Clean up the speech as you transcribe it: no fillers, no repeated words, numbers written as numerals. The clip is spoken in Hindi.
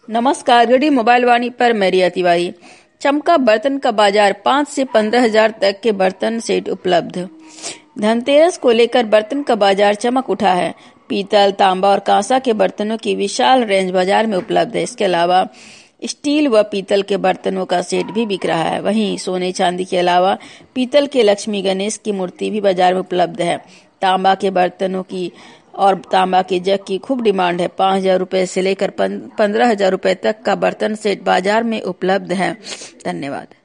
नमस्कार, गड़ी मोबाइल वाणी पर मैं रिया तिवारी। चमका बर्तन का बाजार, 5 से 15 हजार तक के बर्तन सेट उपलब्ध। धनतेरस को लेकर बर्तन का बाजार चमक उठा है। पीतल, तांबा और कांसा के बर्तनों की विशाल रेंज बाजार में उपलब्ध है। इसके अलावा स्टील व पीतल के बर्तनों का सेट भी बिक रहा है। वहीं सोने चांदी के अलावा पीतल के लक्ष्मी गणेश की मूर्ति भी बाजार में उपलब्ध है। तांबा के बर्तनों की और तांबा के जग की खूब डिमांड है। 5,000 रुपए से लेकर 15,000 रुपए तक का बर्तन सेट बाजार में उपलब्ध है। धन्यवाद।